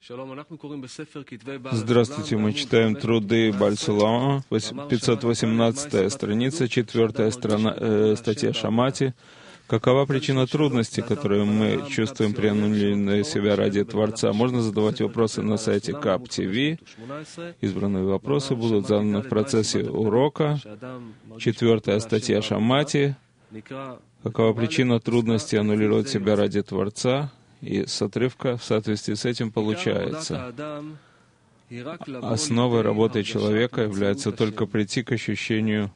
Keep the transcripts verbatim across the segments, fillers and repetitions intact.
Здравствуйте, мы читаем труды Баль Сулама, пятьсот восемнадцатая страница, четвертая страна, э, статья Шамати. Какова причина трудностей, которые мы чувствуем при аннулировании себя ради Творца? Можно задавать вопросы на сайте Кап ТВ. Избранные вопросы будут заданы в процессе урока. Четвертая статья Шамати. Какова причина трудностей аннулировать себя ради Творца? И с отрывка в соответствии с этим получается: основой работы человека является только прийти к ощущению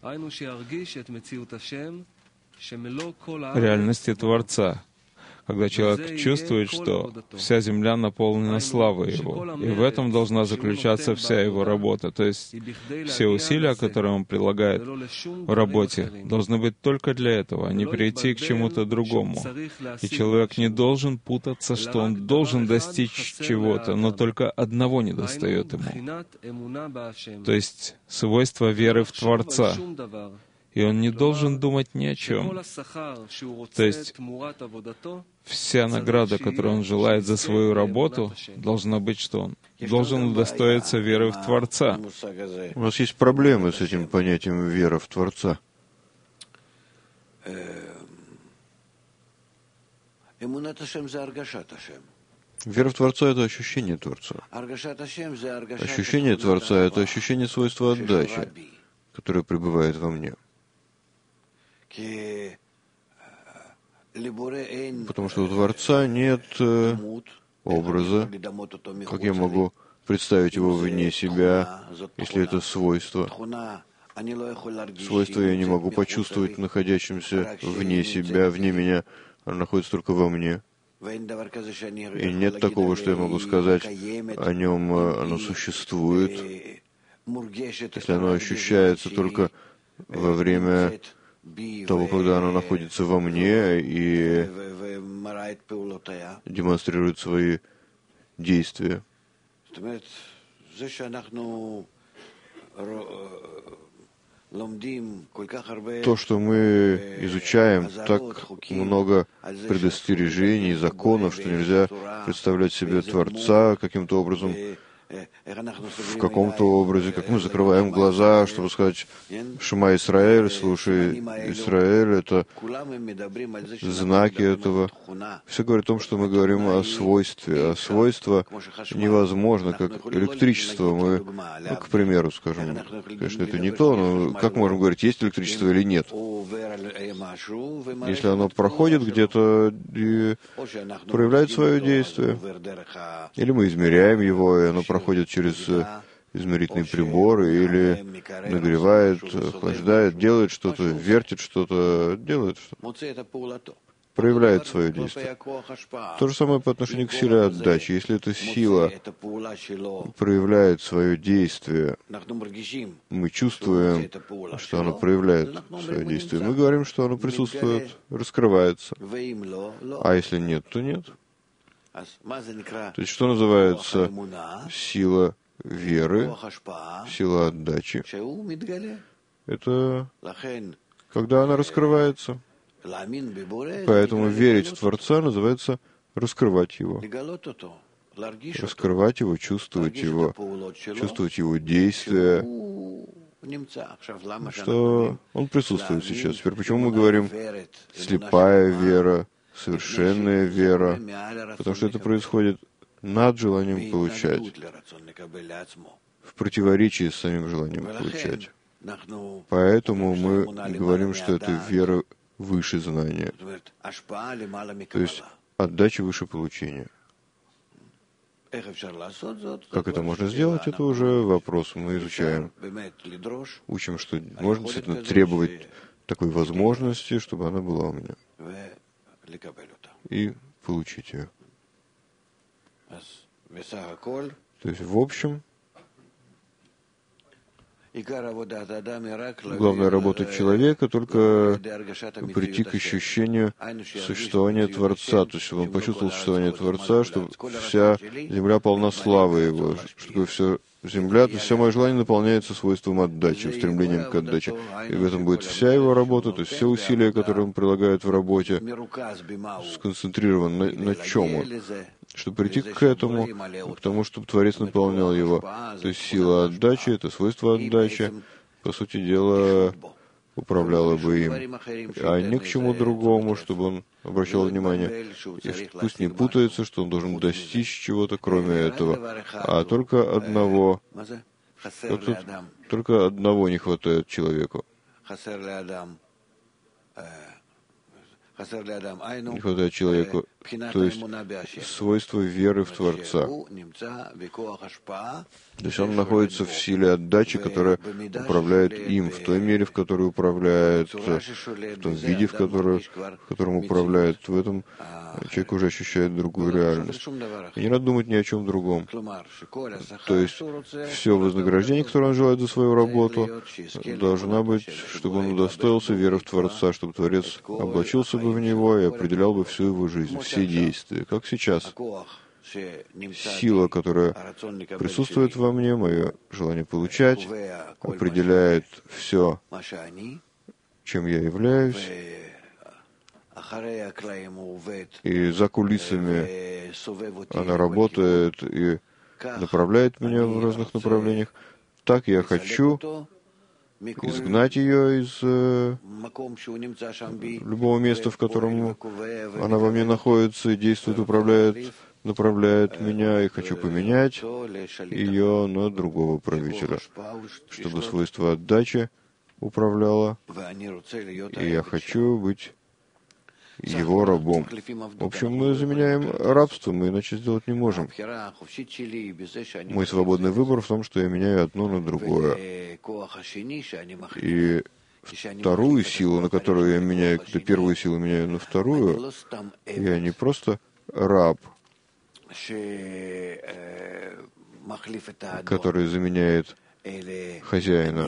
реальности Творца, когда человек чувствует, что вся земля наполнена славой Его, и в этом должна заключаться вся его работа. То есть все усилия, которые он прилагает в работе, должны быть только для этого, а не прийти к чему-то другому. И человек не должен путаться, что он должен достичь чего-то, но только одного недостает ему. То есть свойство веры в Творца. И он не должен думать ни о чем. То есть вся награда, которую он желает за свою работу, должна быть, что он должен удостоиться веры в Творца. У нас есть проблемы с этим понятием «вера в Творца». Вера в Творца — это ощущение Творца. Ощущение Творца — это ощущение свойства отдачи, которое пребывает во мне. Потому что у Творца нет э, образа, как я могу представить его вне себя, если это свойство. Свойство я не могу почувствовать находящимся вне себя, вне меня, оно находится только во мне. И нет такого, что я могу сказать о нем, оно существует, если оно ощущается только во время того, когда оно находится во мне и демонстрирует свои действия. То, что мы изучаем, так много предостережений, законов, что нельзя представлять себе Творца каким-то образом, в каком-то образе, как мы закрываем глаза, чтобы сказать «Шма Исраэль», «Слушай, Исраэль», это знаки этого. Все говорит о том, что мы говорим о свойстве, а свойство невозможно, как электричество. Мы, ну, к примеру, скажем, конечно, это не то, но как можем говорить, есть электричество или нет? Если оно проходит где-то и проявляет свое действие, или мы измеряем его, и оно проходит проходит через измерительный прибор, или нагревает, охлаждает, делает что-то, вертит что-то, делает что-то, проявляет свое действие. То же самое по отношению к силе отдачи. Если эта сила проявляет свое действие, мы чувствуем, что оно проявляет свое действие. Мы говорим, что оно присутствует, раскрывается. А если нет, то нет. То есть, что называется сила веры, сила отдачи? Это когда она раскрывается. Поэтому верить в Творца называется раскрывать Его. Раскрывать Его, чувствовать Его, чувствовать Его действия, что Он присутствует сейчас. Теперь почему мы говорим «слепая вера», «совершенная вера», потому что это происходит над желанием получать, в противоречии с самим желанием получать. Поэтому мы говорим, что это вера выше знания, то есть отдача выше получения. Как это можно сделать, это уже вопрос, мы изучаем. Учим, что можно действительно требовать такой возможности, чтобы она была у меня, и получить ее. То есть, в общем, главная работа человека только прийти к ощущению существования Творца, то есть, чтобы он почувствовал существование Творца, что вся земля полна славы Его, что такое все земля, то все мое желание наполняется свойством отдачи, стремлением к отдаче. И в этом будет вся его работа, то есть все усилия, которые он прилагает в работе, сконцентрирован на, на чем он. Чтобы прийти к этому, к тому, чтобы Творец наполнял его. То есть сила отдачи, это свойство отдачи, по сути дела, управляла бы им, а не к чему другому, чтобы он обращал внимание. И пусть не путается, что он должен достичь чего-то, кроме этого. А только одного, тут, только одного не хватает человеку. Не хватает человеку, то есть свойство веры в Творца. То есть он находится в силе отдачи, которая управляет им в той мере, в которой управляет, в том виде, в, который, в котором управляет. В этом человек уже ощущает другую реальность. И не надо думать ни о чем другом. То есть все вознаграждение, которое он желает за свою работу, должно быть, чтобы он удостоился веры в Творца, чтобы Творец облачился бы в него и определял бы всю его жизнь, все действия, как сейчас. Сила, которая присутствует во мне, мое желание получать, определяет все, чем я являюсь, и за кулисами она работает и направляет меня в разных направлениях. Так я хочу изгнать ее из э, любого места, в котором она во мне находится и действует, управляет, направляет меня, и хочу поменять ее на другого правителя, чтобы свойство отдачи управляло, и я хочу быть его рабом. В общем, мы заменяем рабство, мы иначе сделать не можем. Мой свободный выбор в том, что я меняю одно на другое. И вторую силу, на которую я меняю, когда первую силу меняю на вторую, я не просто раб, который заменяет хозяина,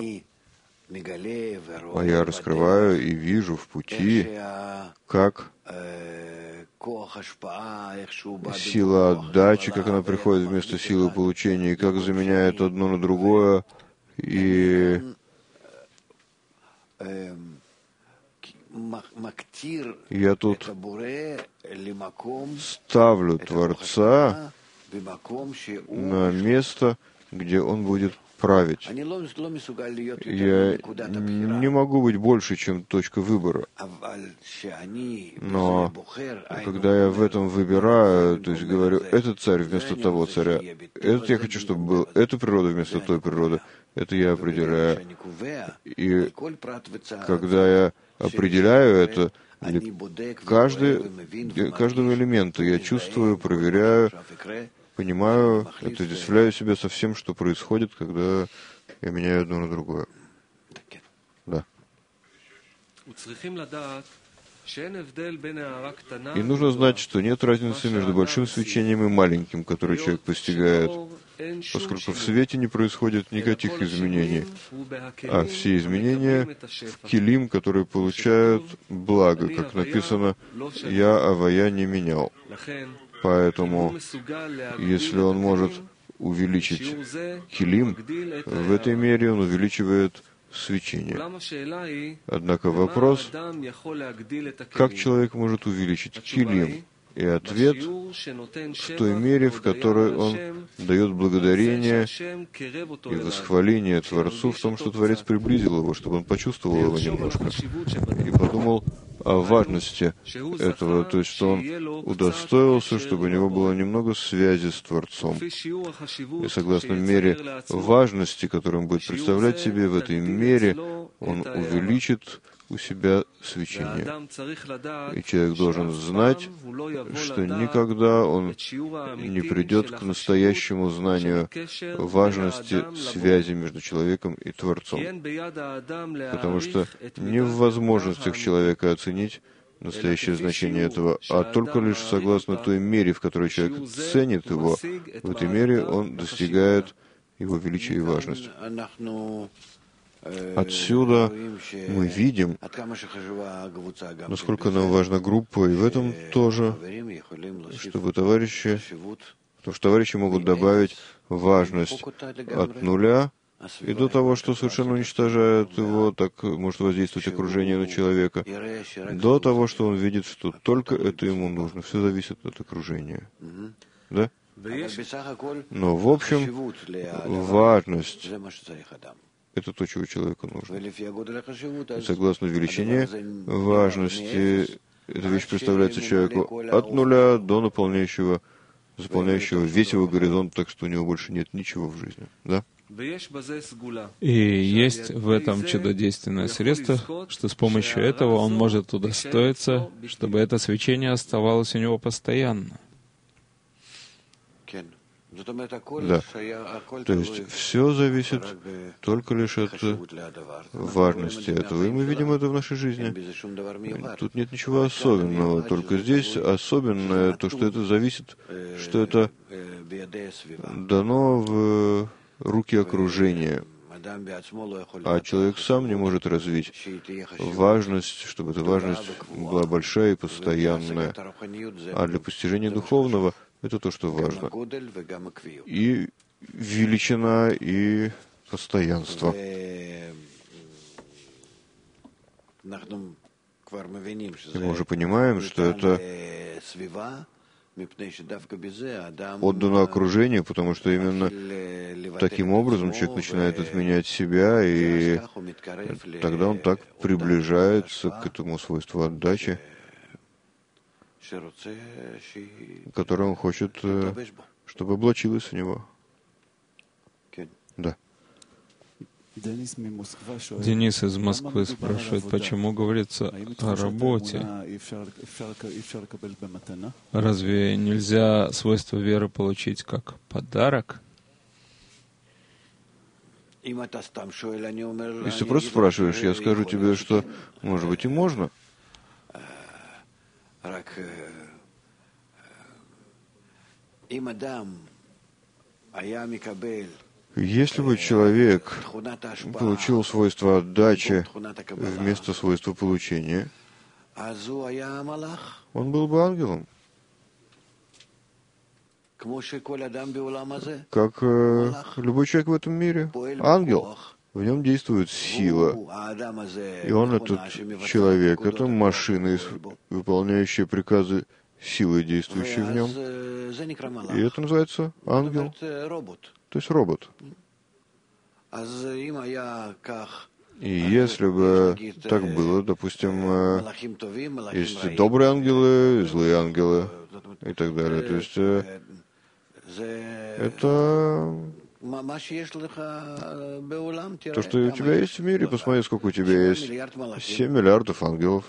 а я раскрываю и вижу в пути, как сила отдачи, как она приходит вместо силы получения, и как заменяет одно на другое, и я тут ставлю Творца на место, где он будет править. Я не могу быть больше, чем точка выбора. Но когда я в этом выбираю, то есть говорю, этот царь вместо того царя, этот я хочу, чтобы был, эта природа вместо той природы, это я определяю. И когда я определяю это, каждый, каждого элемента я чувствую, проверяю, понимаю, отождествляю себя со всем, что происходит, когда я меняю одно на другое. Да. И нужно знать, что нет разницы между большим свечением и маленьким, которое человек постигает, поскольку в свете не происходит никаких изменений, а все изменения в килим, которые получают благо, как написано, «Я авая не менял». Поэтому, если он может увеличить килим, в этой мере он увеличивает свечение. Однако вопрос, как человек может увеличить килим? И ответ в той мере, в которой он дает благодарение и восхваление Творцу в том, что Творец приблизил его, чтобы он почувствовал его немножко и подумал о важности этого, то есть что он удостоился, чтобы у него было немного связи с Творцом. И согласно мере важности, которую он будет представлять себе, в этой мере он увеличит у себя свечение. И человек должен знать, что никогда он не придет к настоящему знанию важности связи между человеком и Творцом. Потому что не в возможностях человека оценить настоящее значение этого, а только лишь согласно той мере, в которой человек ценит его, в этой мере он достигает его величия и важности. Отсюда мы видим, насколько нам важна группа, и в этом тоже, чтобы товарищи, потому что товарищи могут добавить важность от нуля и до того, что совершенно уничтожает его, так может воздействовать окружение на человека, до того, что он видит, что только это ему нужно. Все зависит от окружения. Да? Но в общем, важность — это то, чего человеку нужно. И согласно величине важности, эта вещь представляется человеку от нуля до наполняющего, заполняющего весь его горизонт, так что у него больше нет ничего в жизни. Да? И есть в этом чудодейственное средство, что с помощью этого он может удостоиться, чтобы это свечение оставалось у него постоянно. Да. То есть все зависит только лишь от важности этого. И мы видим это в нашей жизни. Тут нет ничего особенного. Только здесь особенное то, что это зависит, что это дано в руки окружения. А человек сам не может развить важность, чтобы эта важность была большая и постоянная. А для постижения духовного это то, что важно. И величина, и постоянство. И мы уже понимаем, что это отдано окружению, потому что именно таким образом человек начинает отменять себя, и тогда он так приближается к этому свойству отдачи, которое он хочет, чтобы облачилось в него. Да. Денис из Москвы спрашивает, почему говорится о работе. Разве нельзя свойство веры получить как подарок? Если ты просто спрашиваешь, я скажу тебе, что, может быть, и можно. Если бы человек получил свойство отдачи вместо свойства получения, он был бы ангелом. Как э, любой человек в этом мире. Ангел. В нем действует сила. И он, этот человек, это машина, выполняющая приказы силы, действующей в нем. И это называется ангел. То есть робот. И если бы так было, допустим, есть добрые ангелы, злые ангелы и так далее. То есть это то, что у тебя есть в мире. Посмотри, сколько у тебя есть. семь миллиардов ангелов.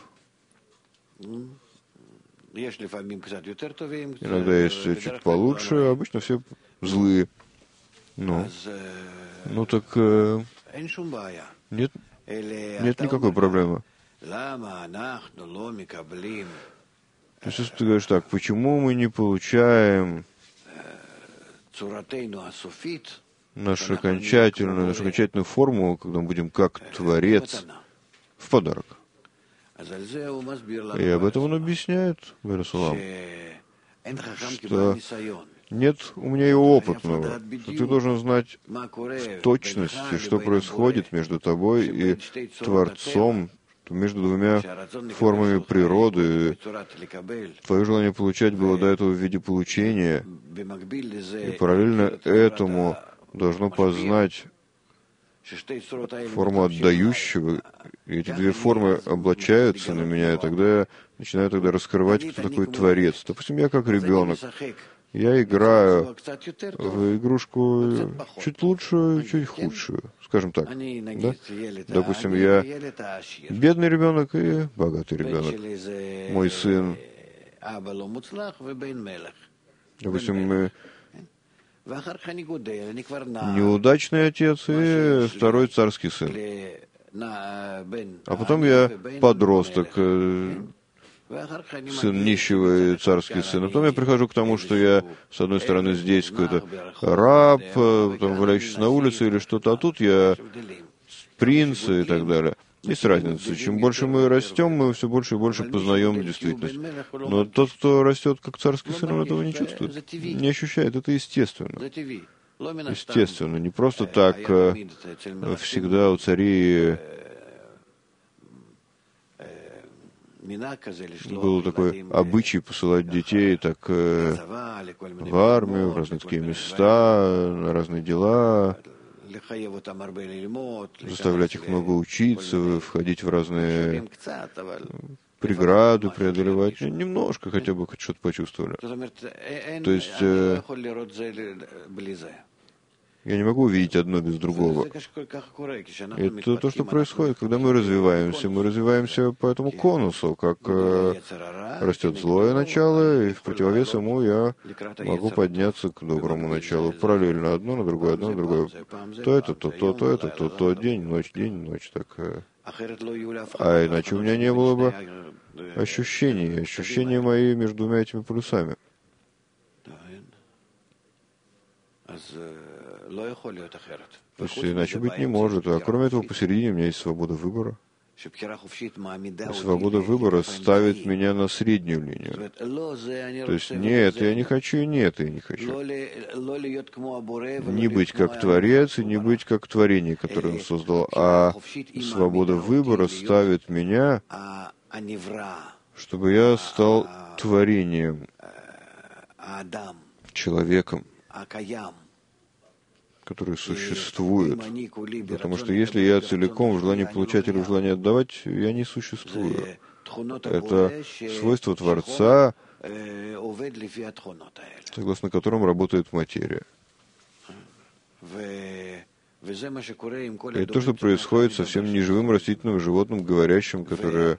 Иногда есть чуть получше, обычно все злые. Ну, ну так э, нет, нет никакой проблемы. То есть, если ты говоришь так, почему мы не получаем нашу окончательную, нашу окончательную форму, когда мы будем как Творец, в подарок? И об этом он объясняет, Барасулам, что нет у меня и опытного. Ты должен знать в точности, что происходит между тобой и Творцом, между двумя формами природы. Твое желание получать было до этого в виде получения, и параллельно этому должно познать форму отдающего, и эти две формы облачаются на меня, и тогда я начинаю тогда раскрывать, кто такой Творец. Допустим, я как ребенок. Я играю в игрушку чуть лучшую, чуть худшую, скажем так. Да? Допустим, я бедный ребенок и богатый ребенок. Мой сын, допустим, неудачный отец и второй царский сын. А потом я подросток, сын нищего и царский сын. А потом я прихожу к тому, что я, с одной стороны, здесь какой-то раб, потом валяющийся на улице или что-то, а тут я принц и так далее. Есть разница. Чем больше мы растем, мы все больше и больше познаем действительность. Но тот, кто растет как царский сын, он этого не чувствует, не ощущает. Это естественно. естественно. Не просто так всегда у царей был такой обычай посылать детей так в армию, в разные такие места, на разные дела, заставлять их много учиться, входить в разные преграды, преодолевать. Немножко хотя бы хоть что-то почувствовали. То есть э, я не могу увидеть одно без другого. Это то, что происходит, когда мы развиваемся. Мы развиваемся по этому конусу, как э, растет злое начало, и в противовес ему я могу подняться к доброму началу. Параллельно одно на другое, одно на другое. То это, то, то, то это, то, то, день, ночь, день, ночь. Так. Э. А иначе у меня не было бы ощущений, ощущения мои между двумя этими полюсами. То есть иначе быть не может. А кроме этого, посередине у меня есть свобода выбора. Свобода выбора ставит меня на среднюю линию. То есть нет, я не хочу, и нет, я не хочу. Не быть как Творец, и не быть как творение, которое Он создал. А свобода выбора ставит меня, чтобы я стал творением, человеком, который существует. Потому что если я целиком в желании получать или в желании отдавать, я не существую. Это свойство Творца, согласно которому работает материя. И то, что происходит со всем неживым растительным животным, говорящим, которое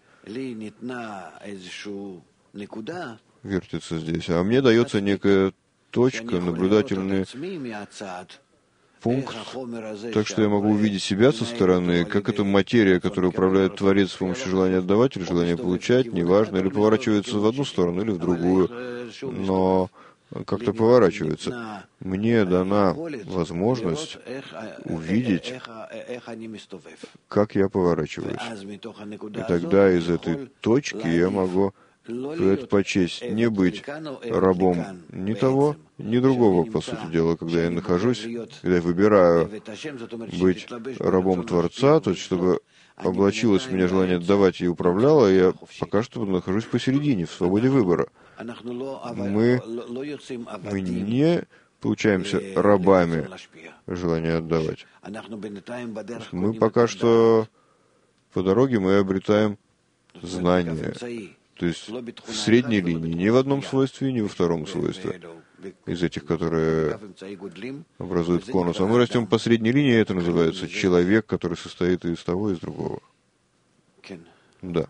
вертится здесь. А мне дается некая точка, наблюдательный пункт, так что я могу увидеть себя со стороны, как эта материя, которая управляет Творец с помощью желания отдавать или желания получать, неважно, или поворачивается в одну сторону, или в другую, но как-то поворачивается. Мне дана возможность увидеть, как я поворачиваюсь. И тогда из этой точки я могу предпочесть не быть рабом ни того, ни другого, по сути дела, когда я нахожусь, когда я выбираю быть рабом Творца, то есть чтобы облачилось в меня желание отдавать и управляло, я пока что нахожусь посередине, в свободе выбора. Мы, мы не получаемся рабами желания отдавать. Мы пока что по дороге мы обретаем знания. То есть в средней линии, не в одном свойстве, не во втором свойстве, из этих, которые образуют конус. А мы растем по средней линии, это называется человек, который состоит из того и из другого. Да.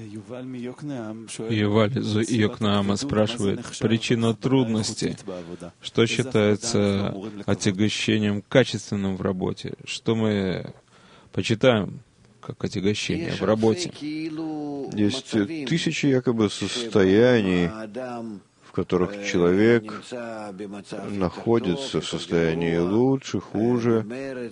Юваль из Йокнаама спрашивает, причина трудности, что считается отягощением качественным в работе, что мы почитаем как отягощение в работе. Есть тысячи якобы состояний, в которых человек находится в состоянии лучше, хуже,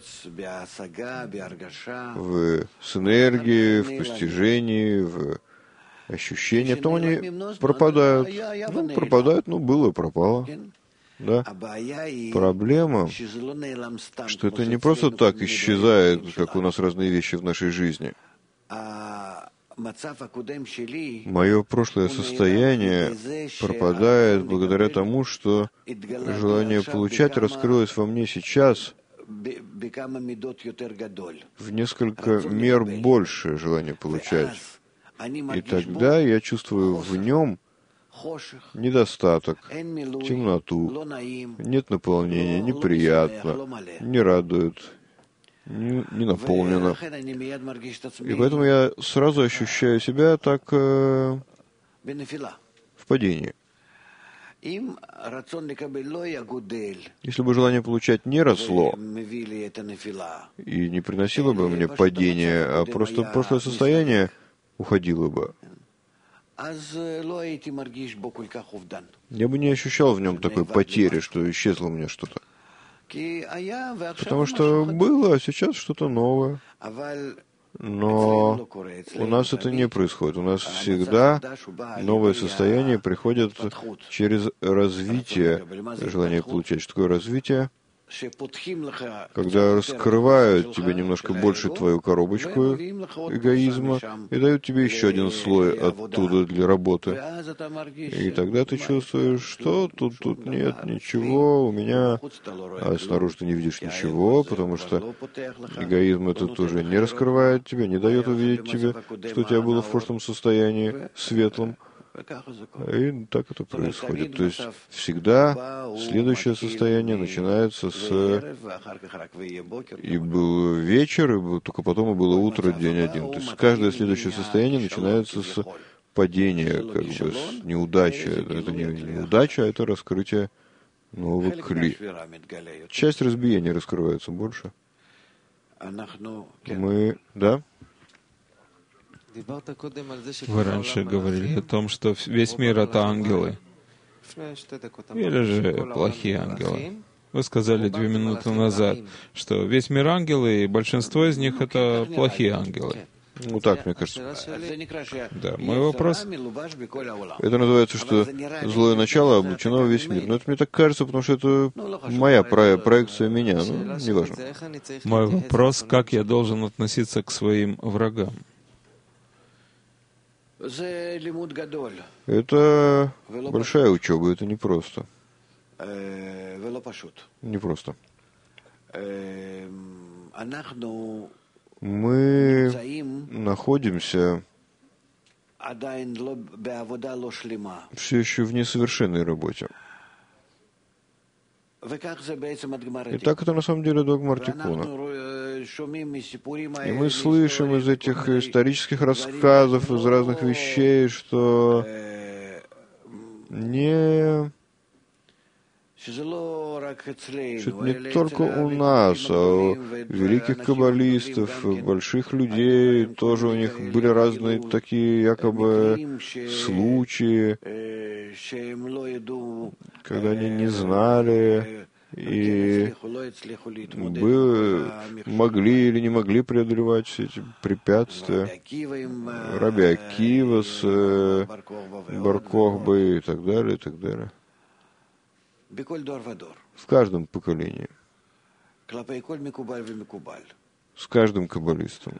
в, с энергией, в постижении, в ощущении. Потом они пропадают. Ну, пропадают, ну, было, пропало. Да? Проблема, что это не просто так исчезает, как у нас разные вещи в нашей жизни. Мое прошлое состояние пропадает благодаря тому, что желание получать раскрылось во мне сейчас в несколько мер больше желания получать. И тогда я чувствую в нем недостаток, темноту, нет наполнения, неприятно, не радует, не, не наполнено. И поэтому я сразу ощущаю себя так э, в падении. Если бы желание получать не росло и не приносило бы мне падение, а просто прошлое состояние уходило бы, я бы не ощущал в нем такой потери, что исчезло у меня что-то. Потому что было, а сейчас что-то новое. Но у нас это не происходит. У нас всегда новое состояние приходит через развитие желания получать. Что такое развитие? когда раскрывают тебе немножко больше твою коробочку эгоизма и дают тебе еще один слой оттуда для работы. И тогда ты чувствуешь, что тут, тут нет ничего, у меня, а снаружи ты не видишь ничего, потому что эгоизм этот уже не раскрывает тебя, не дает увидеть тебе, что у тебя было в прошлом состоянии светлом. И так это происходит. То есть всегда следующее состояние начинается с... И был вечер, и был... только потом и было утро, день один. То есть каждое следующее состояние начинается с падения, как бы, с неудачи. Это не неудача, а это раскрытие нового кли. Часть разбиения раскрывается больше. Мы... Да? Вы раньше говорили о том, что весь мир — это ангелы, или же плохие ангелы. Вы сказали две минуты назад, что весь мир ангелы, и большинство из них — это плохие ангелы. Ну так, мне кажется. Да, мой вопрос... Это называется, что злое начало облачено в весь мир. Но это мне так кажется, потому что это моя про- проекция меня. Ну, неважно. Мой вопрос, как я должен относиться к своим врагам? Это большая учеба, это непросто. Непросто. Мы находимся все еще в несовершенной работе. И так это на самом деле до Гмар-Тикуна. И мы слышим из этих исторических рассказов, из разных вещей, что не... что не только у нас, а у великих каббалистов, больших людей, тоже у них были разные такие якобы случаи, когда они не знали и бы могли или не могли преодолевать все эти препятствия. Раби Акива с Бар Кохбой и так далее, и так далее. В каждом поколении. С каждым каббалистом.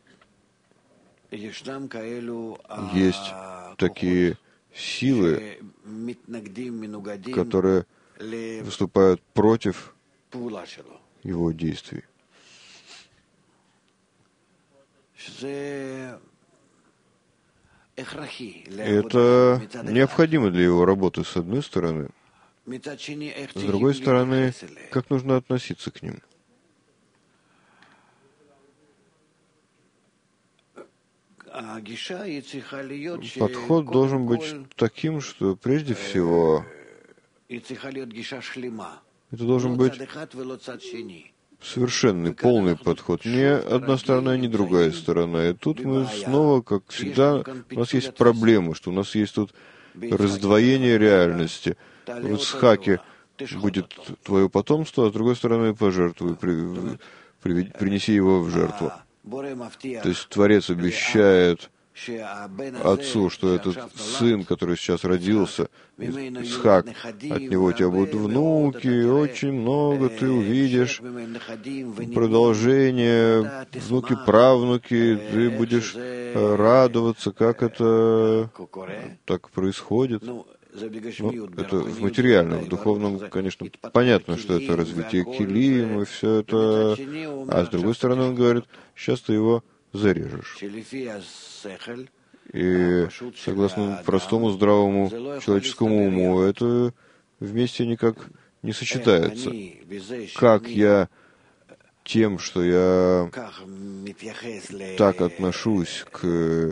Есть такие силы, которые выступают против его действий. Это необходимо для его работы, с одной стороны. С другой стороны, как нужно относиться к ним? Подход должен быть таким, что прежде всего это должен быть совершенный, полный подход. Не одна сторона, ни другая сторона. И тут мы снова, как всегда, у нас есть проблема, что у нас есть тут раздвоение реальности. В Ицхаке будет твое потомство, а с другой стороны пожертвуй, при, при, принеси его в жертву. То есть Творец обещает отцу, что этот сын, который сейчас родился, Ицхак, от него у тебя будут внуки, очень много ты увидишь, продолжение, внуки, правнуки, ты будешь радоваться, как это так происходит. Ну, это в материальном, в духовном, конечно, понятно, что это развитие килим и все это. А с другой стороны, он говорит, сейчас ты его зарежешь. И согласно простому, здравому человеческому уму, это вместе никак не сочетается. Как я тем, что я так отношусь к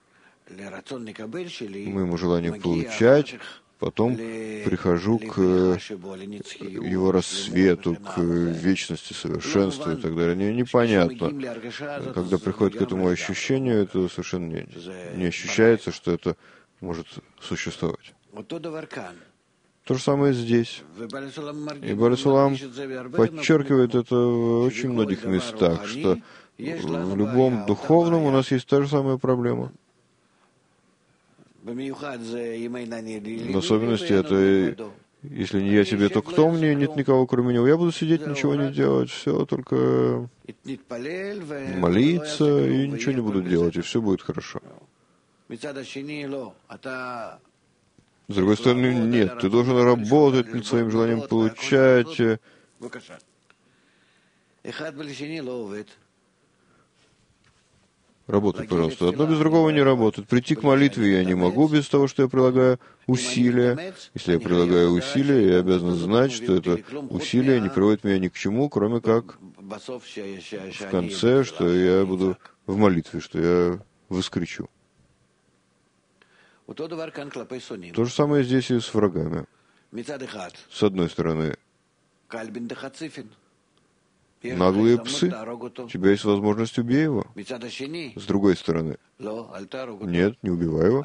моему желанию получать, потом прихожу к его рассвету, к вечности, совершенству и так далее. Не, непонятно. Когда приходит к этому ощущению, это совершенно не, не ощущается, что это может существовать. То же самое здесь. И Бааль Сулам подчеркивает это в очень многих местах, что в любом духовном у нас есть та же самая проблема. В особенности это Если не я себе, то кто мне? Нет никого, кроме него. Я буду сидеть, ничего не делать, все, только молиться и ничего не буду делать, и все будет хорошо. С другой стороны, нет, ты должен работать над своим желанием получать. Работай, пожалуйста. Одно без другого не работает. Прийти к молитве я не могу без того, что я прилагаю усилия. Если я прилагаю усилия, я обязан знать, что это усилие не приводит меня ни к чему, кроме как в конце, что я буду в молитве, что я воскричу. То же самое здесь и с врагами. С одной стороны, наглые псы. У тебя есть возможность убей его. С другой стороны, нет, не убивай его.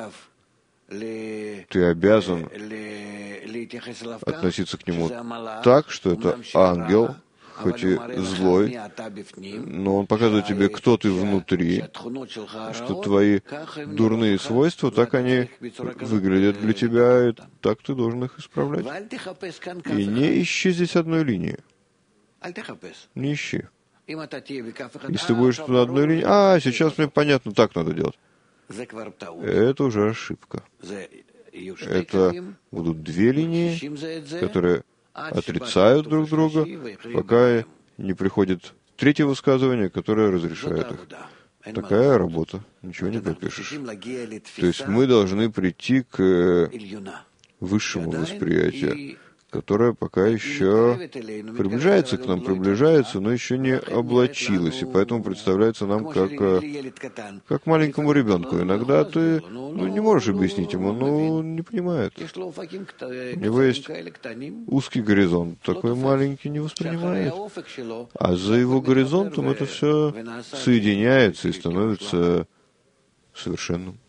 Ты обязан относиться к нему так, что это ангел, хоть и злой, но он показывает тебе, кто ты внутри, что твои дурные свойства, так они выглядят для тебя, и так ты должен их исправлять. И не ищи здесь одной линии. Не ищи. Если ты будешь на одной линии, а, сейчас мне понятно, так надо делать. Это уже ошибка. Это будут две линии, которые отрицают друг друга, пока не приходит третье высказывание, которое разрешает их. Такая работа, ничего не попишешь. То есть мы должны прийти к высшему восприятию, которая пока еще приближается к нам, приближается, но еще не облачилась, и поэтому представляется нам как, как маленькому ребенку. Иногда ты ну, не можешь объяснить ему, но он не понимает. У него есть узкий горизонт, такой маленький не воспринимает. А за его горизонтом это все соединяется и становится совершенным.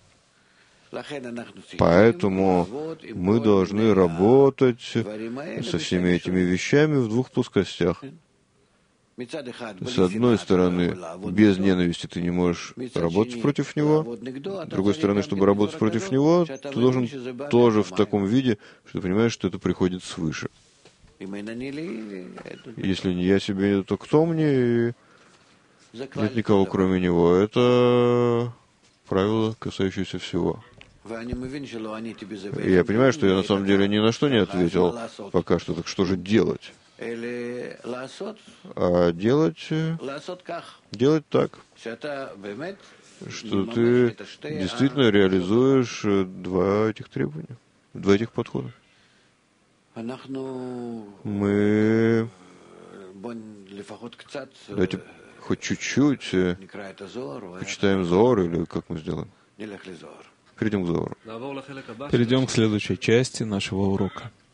Поэтому мы должны работать со всеми этими вещами в двух плоскостях. С одной стороны, без ненависти ты не можешь работать против него. С другой стороны, чтобы работать против него, ты должен тоже в таком виде, что ты понимаешь, что это приходит свыше. Если не я себе, то кто мне? Нет никого, кроме него. Это правило, касающееся всего. И я понимаю, что я на самом деле ни на что не ответил пока что. Так что же делать? А делать, делать так, что ты действительно реализуешь два этих требования, два этих подхода. Мы давайте хоть чуть-чуть почитаем Зоар, или как мы сделаем? Перейдем к Зоару. Перейдем к следующей части нашего урока.